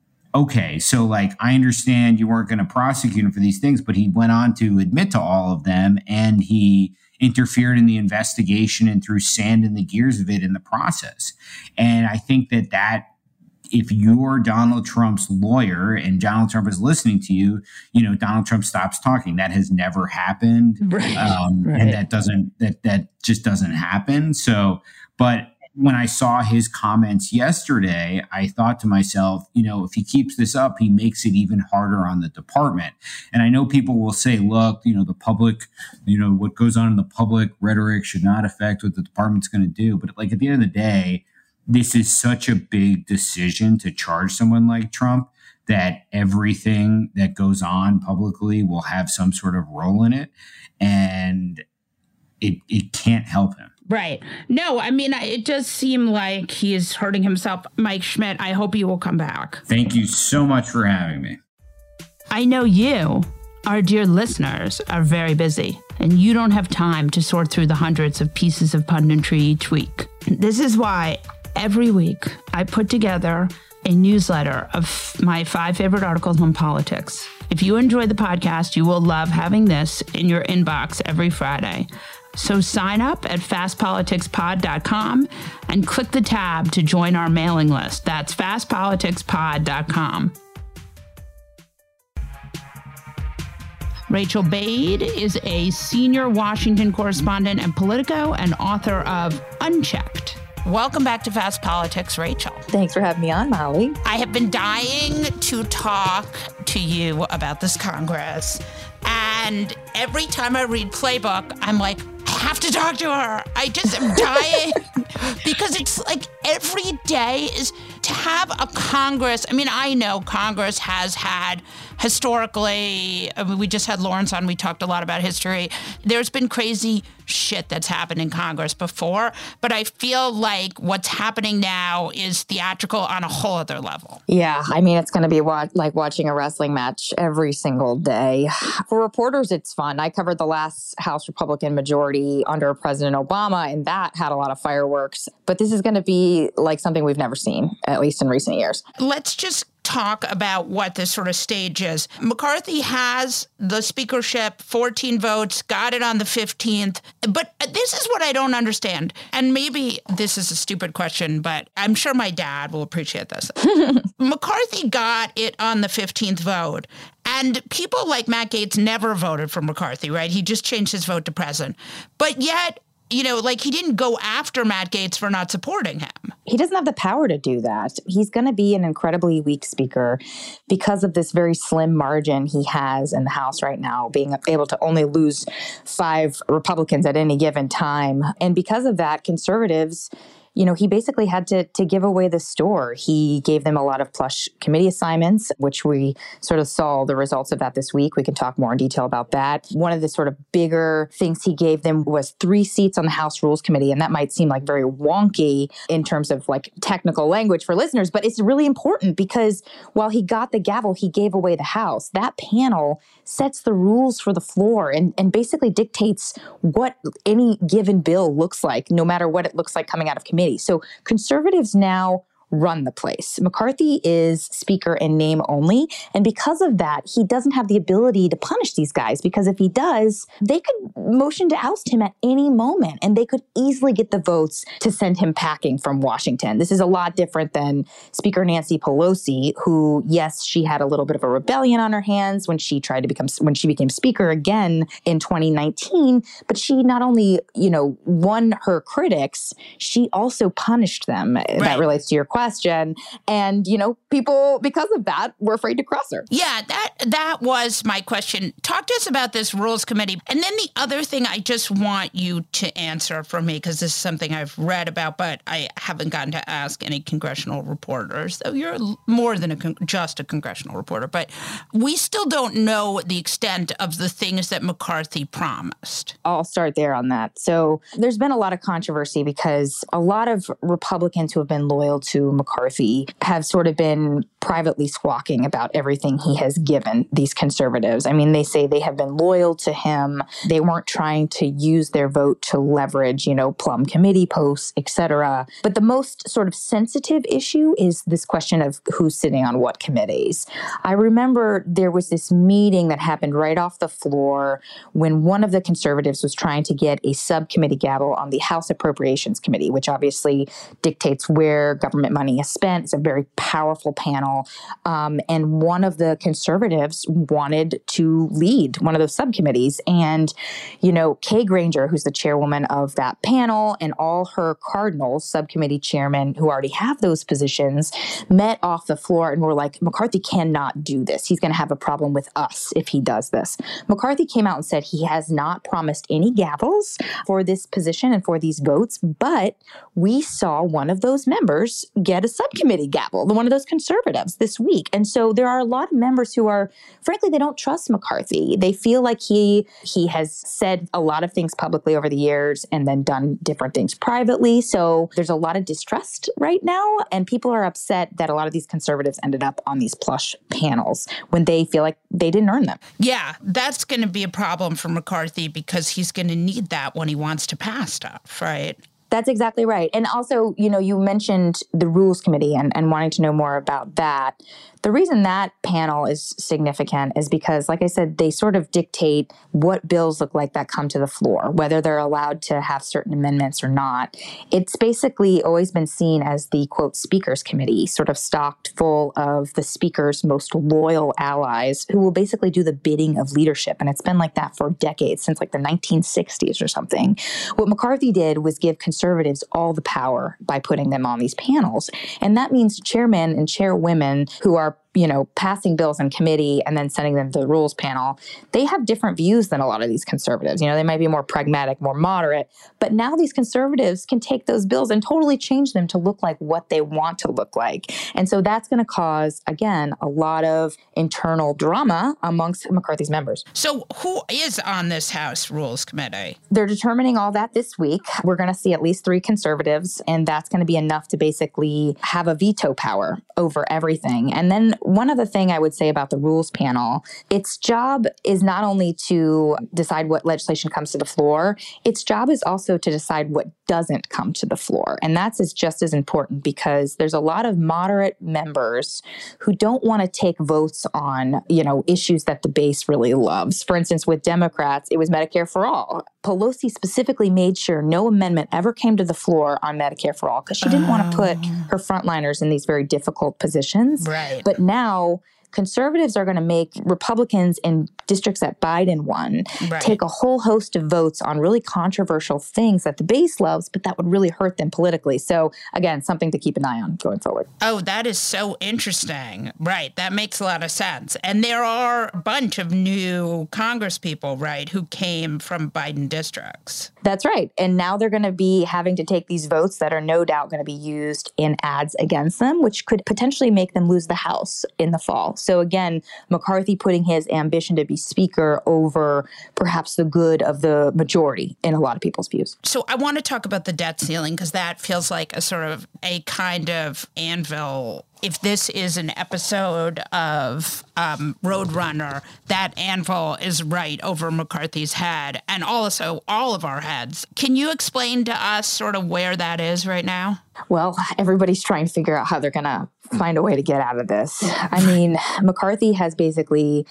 okay, so like, I understand you weren't going to prosecute him for these things, but he went on to admit to all of them and he interfered in the investigation and threw sand in the gears of it in the process. And I think that if you're Donald Trump's lawyer and Donald Trump is listening to you, Donald Trump stops talking. That has never happened. Right. And that just doesn't happen. So, but when I saw his comments yesterday, I thought to myself, if he keeps this up, he makes it even harder on the department. And I know people will say, look, the public, what goes on in the public rhetoric should not affect what the department's going to do. But like at the end of the day, this is such a big decision to charge someone like Trump that everything that goes on publicly will have some sort of role in it. And it can't help him. Right. No, I mean, it does seem like he is hurting himself. Mike Schmidt, I hope you will come back. Thank you so much for having me. I know you, our dear listeners, are very busy, and you don't have time to sort through the hundreds of pieces of punditry each week. This is why every week I put together a newsletter of my 5 favorite articles on politics. If you enjoy the podcast, you will love having this in your inbox every Friday. So sign up at fastpoliticspod.com and click the tab to join our mailing list. That's fastpoliticspod.com. Rachel Bade is a senior Washington correspondent and Politico and author of Unchecked. Welcome back to Fast Politics, Rachel. Thanks for having me on, Molly. I have been dying to talk to you about this Congress. And every time I read Playbook, I'm like, I have to talk to her. I just am dying because it's like every day is to have a Congress. I mean, I know Congress has had historically, I mean, we just had Lawrence on. We talked a lot about history. There's been crazy shit that's happened in Congress before, but I feel like what's happening now is theatrical on a whole other level. Yeah, I mean, it's going to be like watching a wrestling match every single day. For reporters, it's fun. I covered the last House Republican majority under President Obama, and that had a lot of fireworks. But this is going to be like something we've never seen, at least in recent years. Let's just talk about what this sort of stage is. McCarthy has the speakership, 14 votes, got it on the 15th. But this is what I don't understand. And maybe this is a stupid question, but I'm sure my dad will appreciate this. McCarthy got it on the 15th vote. And people like Matt Gaetz never voted for McCarthy, right? He just changed his vote to present. But yet, you know, like he didn't go after Matt Gaetz for not supporting him. He doesn't have the power to do that. He's going to be an incredibly weak speaker because of this very slim margin he has in the House right now, being able to only lose 5 Republicans at any given time. And because of that, conservatives, you know, he basically had to give away the store. He gave them a lot of plush committee assignments, which we sort of saw the results of that this week. We can talk more in detail about that. One of the sort of bigger things he gave them was 3 seats on the House Rules Committee. And that might seem like very wonky in terms of like technical language for listeners, but it's really important because while he got the gavel, he gave away the House. That panel sets the rules for the floor and basically dictates what any given bill looks like, no matter what it looks like coming out of committee. So conservatives now run the place. McCarthy is speaker in name only. And because of that, he doesn't have the ability to punish these guys, because if he does, they could motion to oust him at any moment and they could easily get the votes to send him packing from Washington. This is a lot different than Speaker Nancy Pelosi, who, yes, she had a little bit of a rebellion on her hands when she became speaker again in 2019, but she not only, you know, won her critics, she also punished them. Right. That relates to your question. And, you know, people, because of that, were afraid to cross her. Yeah, that was my question. Talk to us about this Rules Committee. And then the other thing I just want you to answer for me, because this is something I've read about, but I haven't gotten to ask any congressional reporters. So you're more than just a congressional reporter. But we still don't know the extent of the things that McCarthy promised. I'll start there on that. So there's been a lot of controversy because a lot of Republicans who have been loyal to McCarthy have sort of been privately squawking about everything he has given these conservatives. I mean, they say they have been loyal to him. They weren't trying to use their vote to leverage, you know, plum committee posts, etc. But the most sort of sensitive issue is this question of who's sitting on what committees. I remember there was this meeting that happened right off the floor when one of the conservatives was trying to get a subcommittee gavel on the House Appropriations Committee, which obviously dictates where government money is spent. It's a very powerful panel. And one of the conservatives wanted to lead one of those subcommittees. And, you know, Kay Granger, who's the chairwoman of that panel, and all her cardinals, subcommittee chairmen who already have those positions, met off the floor and were like, McCarthy cannot do this. He's going to have a problem with us if he does this. McCarthy came out and said he has not promised any gavels for this position and for these votes, but we saw one of those members get get a subcommittee gavel, one of those conservatives this week. And so there are a lot of members who are, frankly, they don't trust McCarthy. They feel like he has said a lot of things publicly over the years and then done different things privately. So there's a lot of distrust right now. And people are upset that a lot of these conservatives ended up on these plush panels when they feel like they didn't earn them. Yeah, that's going to be a problem for McCarthy because he's going to need that when he wants to pass stuff, right? That's exactly right. And also, you mentioned the Rules Committee and wanting to know more about that. The reason that panel is significant is because, like I said, they sort of dictate what bills look like that come to the floor, whether they're allowed to have certain amendments or not. It's basically always been seen as the, quote, Speakers Committee, sort of stocked full of the Speaker's most loyal allies who will basically do the bidding of leadership. And it's been like that for decades, since like the 1960s or something. What McCarthy did was give conservatives all the power by putting them on these panels. And that means chairmen and chairwomen who are passing bills in committee and then sending them to the rules panel, they have different views than a lot of these conservatives. They might be more pragmatic, more moderate, but now these conservatives can take those bills and totally change them to look like what they want to look like. And so that's going to cause, again, a lot of internal drama amongst McCarthy's members. So who is on this House Rules Committee? They're determining all that this week. We're going to see at least 3 conservatives, and that's going to be enough to basically have a veto power over everything. And then one other thing I would say about the rules panel, its job is not only to decide what legislation comes to the floor, its job is also to decide what doesn't come to the floor. And that's just as important because there's a lot of moderate members who don't want to take votes on, issues that the base really loves. For instance, with Democrats, it was Medicare for all. Pelosi specifically made sure no amendment ever came to the floor on Medicare for all because she didn't want to put her frontliners in these very difficult positions. Right. But now conservatives are going to make Republicans in districts that Biden won take a whole host of votes on really controversial things that the base loves, but that would really hurt them politically. So again, something to keep an eye on going forward. Oh, that is so interesting. Right. That makes a lot of sense. And there are a bunch of new Congress people, right, who came from Biden districts. That's right. And now they're going to be having to take these votes that are no doubt going to be used in ads against them, which could potentially make them lose the House in the fall. So again, McCarthy putting his ambition to be speaker over perhaps the good of the majority in a lot of people's views. So I want to talk about the debt ceiling because that feels like a sort of a kind of anvil. If this is an episode of Roadrunner, that anvil is right over McCarthy's head and also all of our heads. Can you explain to us sort of where that is right now? Well, everybody's trying to figure out how they're going to find a way to get out of this. I mean, McCarthy has basically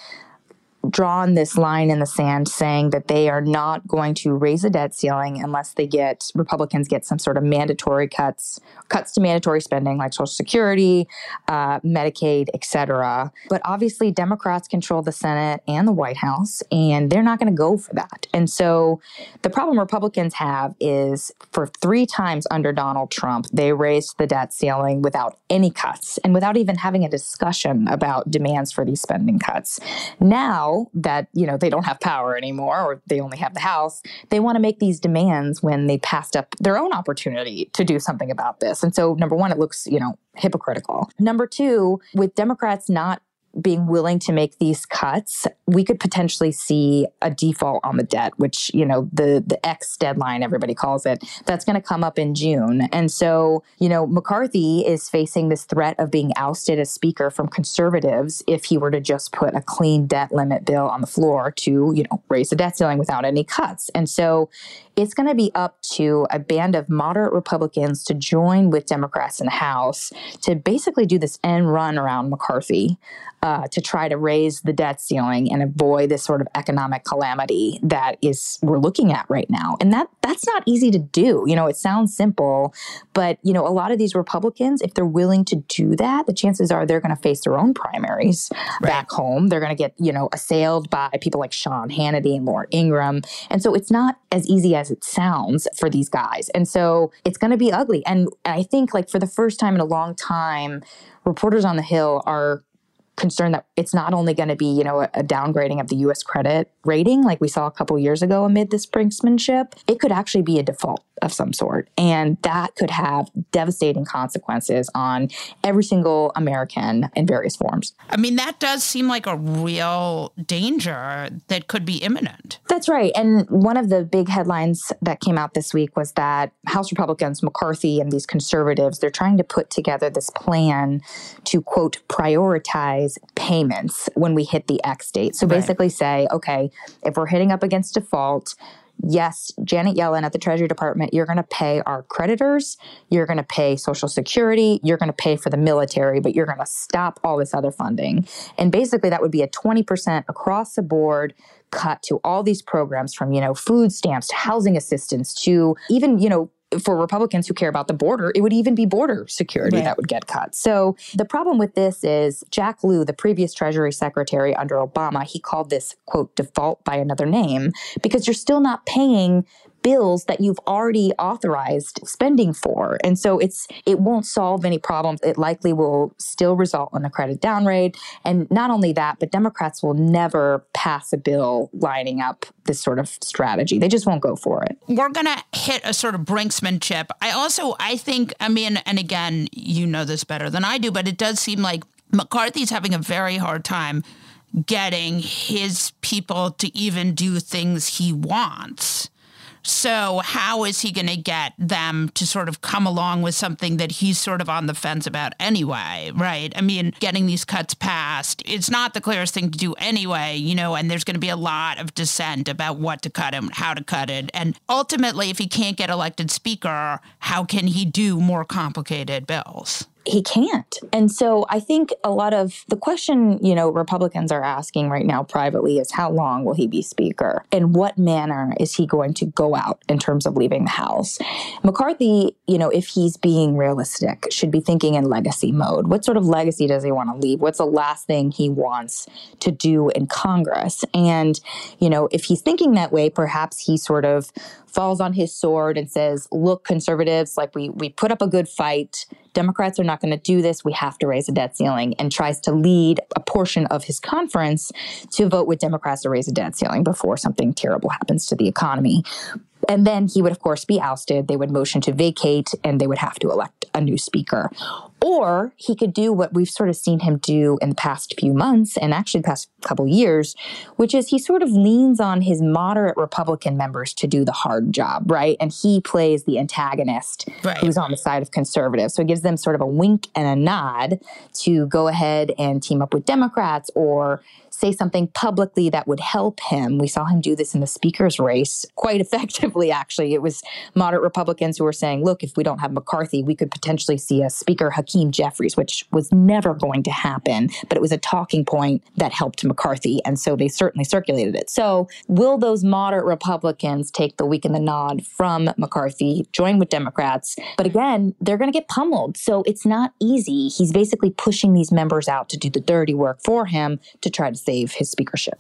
drawn this line in the sand saying that they are not going to raise the debt ceiling unless Republicans get some sort of mandatory cuts to mandatory spending like Social Security, Medicaid, et cetera. But obviously Democrats control the Senate and the White House, and they're not going to go for that. And so the problem Republicans have is for 3 times under Donald Trump, they raised the debt ceiling without any cuts and without even having a discussion about demands for these spending cuts. Now that, they don't have power anymore, or they only have the House, they want to make these demands when they passed up their own opportunity to do something about this. And so, number one, it looks, hypocritical. Number two, with Democrats not being willing to make these cuts, we could potentially see a default on the debt, which, the X deadline, everybody calls it, that's going to come up in June. And so, McCarthy is facing this threat of being ousted as speaker from conservatives if he were to just put a clean debt limit bill on the floor to, raise the debt ceiling without any cuts. And so it's going to be up to a band of moderate Republicans to join with Democrats in the House to basically do this end run around McCarthy to try to raise the debt ceiling and avoid this sort of economic calamity that we're looking at right now. And that's not easy to do. It sounds simple, but, a lot of these Republicans, if they're willing to do that, the chances are they're going to face their own primaries back home. They're going to get, assailed by people like Sean Hannity and Laura Ingraham. And so it's not as easy as it sounds for these guys. And so it's going to be ugly. And I think for the first time in a long time, reporters on the Hill are concerned that it's not only going to be, you know, a downgrading of the U.S. credit rating like we saw a couple years ago amid this brinksmanship, it could actually be a default of some sort. And that could have devastating consequences on every single American in various forms. I mean, that does seem like a real danger that could be imminent. That's right. And one of the big headlines that came out this week was that House Republicans, McCarthy and these conservatives, they're trying to put together this plan to, quote, prioritize payments when we hit the X date. So basically say, okay, if we're hitting up against default, yes, Janet Yellen at the Treasury Department, you're going to pay our creditors, you're going to pay Social Security, you're going to pay for the military, but you're going to stop all this other funding. And basically that would be a 20% across the board cut to all these programs from, you know, food stamps to housing assistance to even, you know, for Republicans who care about the border, it would even be border security that would get cut. So the problem with this is Jack Lew, the previous Treasury Secretary under Obama, he called this, quote, default by another name, because you're still not paying bills that you've already authorized spending for. And so it won't solve any problems. It likely will still result in a credit downgrade. And not only that, but Democrats will never pass a bill lining up this sort of strategy. They just won't go for it. We're going to hit a sort of brinksmanship. I think, I mean, and again, you know this better than I do, but it does seem like McCarthy's having a very hard time getting his people to even do things he wants. So how is he going to get them to sort of come along with something that he's sort of on the fence about anyway, right? I mean, getting these cuts passed, it's not the clearest thing to do anyway, you know, and there's going to be a lot of dissent about what to cut and how to cut it. And ultimately, if he can't get elected speaker, how can he do more complicated bills? He can't. And so I think a lot of the question, you know, Republicans are asking right now privately is how long will he be speaker? In what manner is he going to go out in terms of leaving the House? McCarthy, you know, if he's being realistic, should be thinking in legacy mode. What sort of legacy does he want to leave? What's the last thing he wants to do in Congress? And, you know, if he's thinking that way, perhaps he sort of falls on his sword and says, look, conservatives, like we put up a good fight. Democrats are not going to do this. We have to raise the debt ceiling, and tries to lead a portion of his conference to vote with Democrats to raise the debt ceiling before something terrible happens to the economy. And then he would, of course, be ousted. They would motion to vacate, and they would have to elect a new speaker. Or he could do what we've sort of seen him do in the past few months, and actually the past couple years, which is he sort of leans on his moderate Republican members to do the hard job, right? And he plays the antagonist who's on the side of conservatives. So he gives them sort of a wink and a nod to go ahead and team up with Democrats or say something publicly that would help him. We saw him do this in the speaker's race quite effectively, actually. It was moderate Republicans who were saying, look, if we don't have McCarthy, we could potentially see a Speaker Hakeem Jeffries, which was never going to happen, but it was a talking point that helped McCarthy. And so they certainly circulated it. So will those moderate Republicans take the wink and the nod from McCarthy, join with Democrats? But again, they're going to get pummeled. So it's not easy. He's basically pushing these members out to do the dirty work for him to try to save his speakership.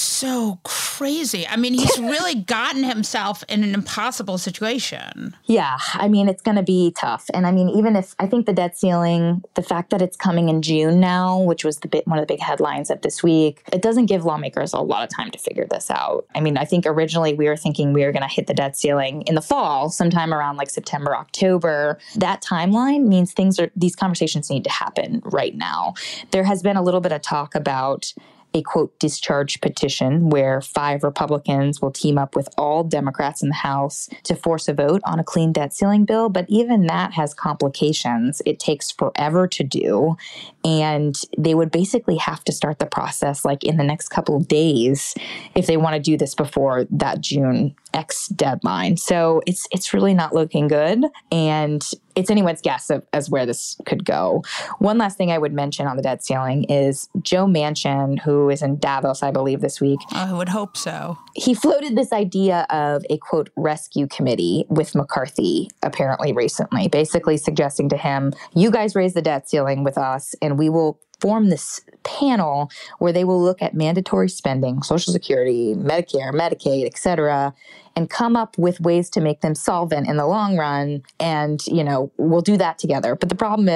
So crazy. I mean, he's really gotten himself in an impossible situation. Yeah, I mean, it's going to be tough. And I mean, even if I think the debt ceiling, the fact that it's coming in June now, which was one of the big headlines of this week, it doesn't give lawmakers a lot of time to figure this out. I mean, I think originally we were thinking we were going to hit the debt ceiling in the fall, sometime around like September, October. That timeline means these conversations need to happen right now. There has been a little bit of talk about a, quote, discharge petition where 5 Republicans will team up with all Democrats in the House to force a vote on a clean debt ceiling bill. But even that has complications. It takes forever to do. And they would basically have to start the process like in the next couple of days if they want to do this before that June X deadline. So it's really not looking good. And it's anyone's guess as where this could go. One last thing I would mention on the debt ceiling is Joe Manchin, who is in Davos, I believe, this week. I would hope so. He floated this idea of a, quote, rescue committee with McCarthy, apparently recently, basically suggesting to him, you guys raise the debt ceiling with us and we will form this panel where they will look at mandatory spending, Social Security, Medicare, Medicaid, et cetera, and come up with ways to make them solvent in the long run. And, you know, we'll do that together. But the problem is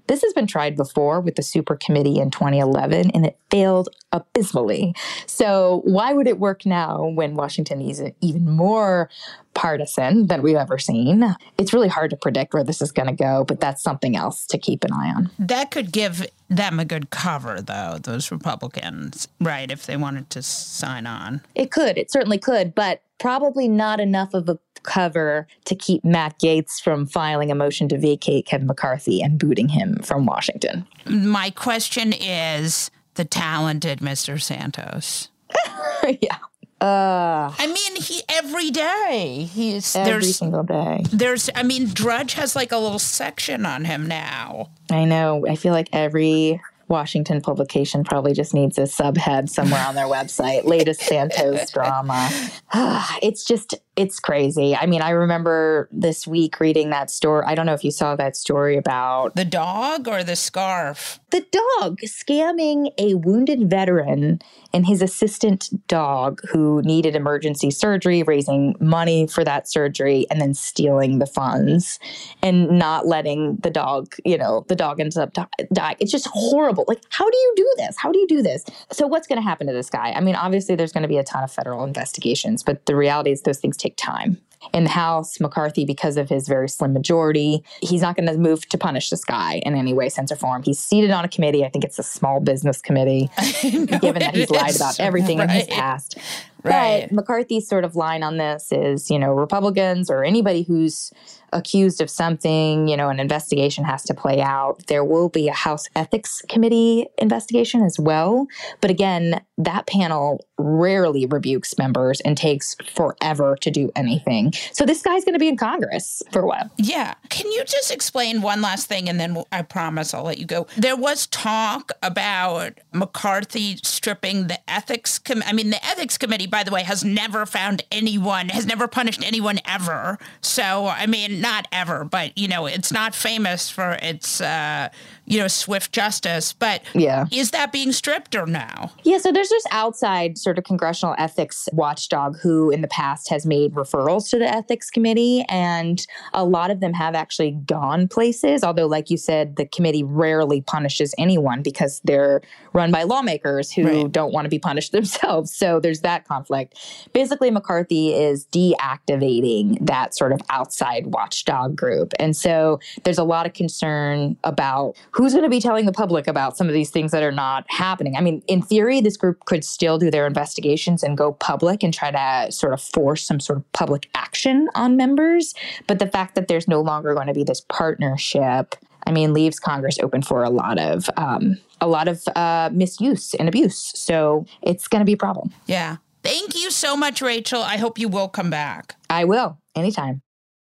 This has been tried before with the Super Committee in 2011, and it failed abysmally. So why would it work now when Washington is even more partisan than we've ever seen? It's really hard to predict where this is going to go, but that's something else to keep an eye on. That could give them a good cover, though, those Republicans, right, if they wanted to sign on. It could. It certainly could, but probably not enough of a cover to keep Matt Gaetz from filing a motion to vacate Kevin McCarthy and booting him from Washington. My question is the talented Mr. Santos. Yeah. I mean, every day every single day. Drudge has like a little section on him now. I know. I feel like every Washington publication probably just needs a subhead somewhere on their website. Latest Santos drama. It's crazy. I mean, I remember this week reading that story. I don't know if you saw that story about the dog or the scarf. The dog scamming a wounded veteran and his assistant dog who needed emergency surgery, raising money for that surgery, and then stealing the funds and not letting the dog, the dog ends up dying. It's just horrible. Like, how do you do this? How do you do this? So what's going to happen to this guy? I mean, obviously there's going to be a ton of federal investigations, but the reality is those things take time. In the House, McCarthy, because of his very slim majority, he's not going to move to punish this guy in any way, sense, or form. He's seated on a committee. I think it's a small business committee, given that he's lied about everything in his past. Right. But McCarthy's sort of line on this is, Republicans or anybody who's accused of something, an investigation has to play out. There will be a House Ethics Committee investigation as well. But again, that panel rarely rebukes members and takes forever to do anything. So this guy's going to be in Congress for a while. Yeah. Can you just explain one last thing, and then I promise I'll let you go. There was talk about McCarthy stripping the Ethics Committee. The Ethics Committee, by the way, has never punished anyone ever. So, not ever, but, it's not famous for its, swift justice. But yeah, is that being stripped or no? Yeah, so there's this outside sort of congressional ethics watchdog who in the past has made referrals to the Ethics Committee, and a lot of them have actually gone places, although, like you said, the committee rarely punishes anyone because they're run by lawmakers who don't want to be punished themselves. So there's that conflict. Basically, McCarthy is deactivating that sort of outside watchdog group. And so there's a lot of concern about who's going to be telling the public about some of these things that are not happening. In theory, this group could still do their investigations and go public and try to sort of force some sort of public action on members. But the fact that there's no longer going to be this partnership, leaves Congress open for a lot of misuse and abuse. So it's going to be a problem. Yeah. Thank you so much, Rachel. I hope you will come back. I will. Anytime.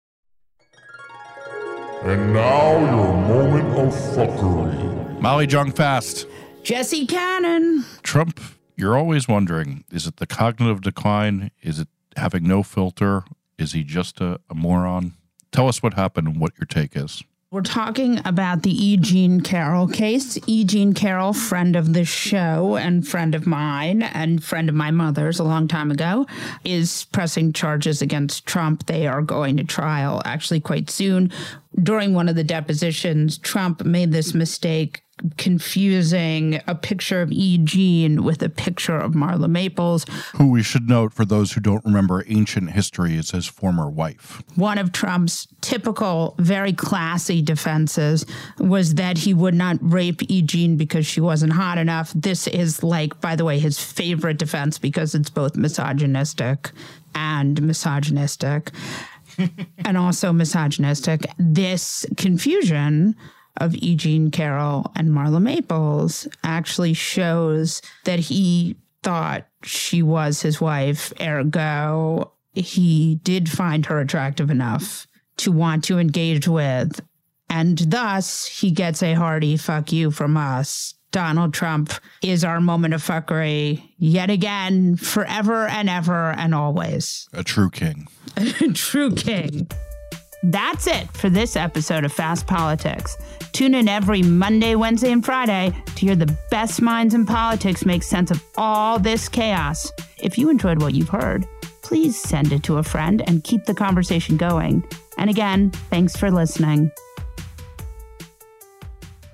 And now your moment of fuckery. Molly Jong-Fast. Jesse Cannon. Trump, you're always wondering, is it the cognitive decline? Is it having no filter? Is he just a moron? Tell us what happened and what your take is. We're talking about the E. Jean Carroll case. E. Jean Carroll, friend of the show and friend of mine and friend of my mother's a long time ago, is pressing charges against Trump. They are going to trial actually quite soon. During one of the depositions, Trump made this mistake confusing a picture of E. Jean with a picture of Marla Maples, who we should note, for those who don't remember ancient history, is his former wife. One of Trump's typical, very classy defenses was that he would not rape E. Jean because she wasn't hot enough. This is, by the way, his favorite defense because it's both misogynistic and misogynistic. And also misogynistic. This confusion of E. Jean Carroll and Marla Maples actually shows that he thought she was his wife, ergo he did find her attractive enough to want to engage with, and thus he gets a hearty fuck you from us. Donald Trump is our moment of fuckery yet again, forever and ever and always. A true king. A true king. That's it for this episode of Fast Politics. Tune in every Monday, Wednesday, and Friday to hear the best minds in politics make sense of all this chaos. If you enjoyed what you've heard, please send it to a friend and keep the conversation going. And again, thanks for listening.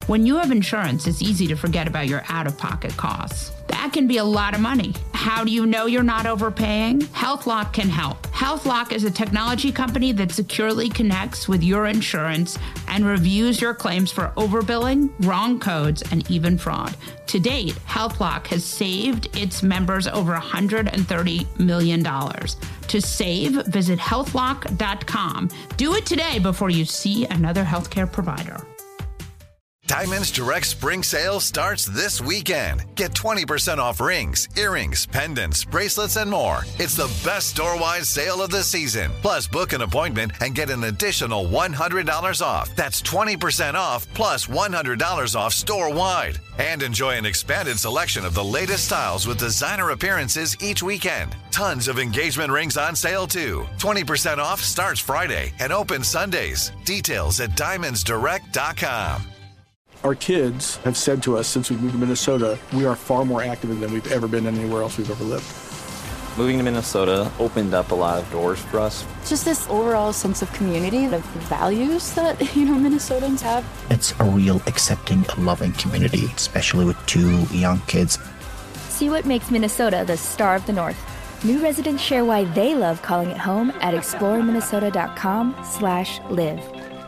When you have insurance, it's easy to forget about your out-of-pocket costs. That can be a lot of money. How do you know you're not overpaying? HealthLock can help. HealthLock is a technology company that securely connects with your insurance and reviews your claims for overbilling, wrong codes, and even fraud. To date, HealthLock has saved its members over $130 million. To save, visit healthlock.com. Do it today before you see another healthcare provider. Diamonds Direct Spring Sale starts this weekend. Get 20% off rings, earrings, pendants, bracelets, and more. It's the best store-wide sale of the season. Plus, book an appointment and get an additional $100 off. That's 20% off plus $100 off store-wide. And enjoy an expanded selection of the latest styles with designer appearances each weekend. Tons of engagement rings on sale, too. 20% off starts Friday and opens Sundays. Details at diamondsdirect.com. Our kids have said to us since we moved to Minnesota, we are far more active than we've ever been anywhere else we've ever lived. Moving to Minnesota opened up a lot of doors for us. Just this overall sense of community, of values that, Minnesotans have. It's a real accepting, loving community, especially with 2 young kids. See what makes Minnesota the star of the North. New residents share why they love calling it home at exploreminnesota.com/live.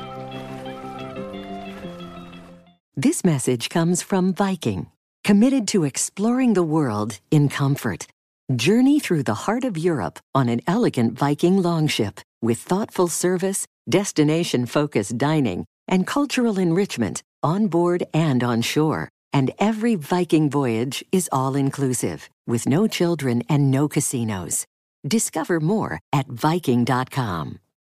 This message comes from Viking, committed to exploring the world in comfort. Journey through the heart of Europe on an elegant Viking longship with thoughtful service, destination-focused dining, and cultural enrichment on board and on shore. And every Viking voyage is all-inclusive, with no children and no casinos. Discover more at Viking.com.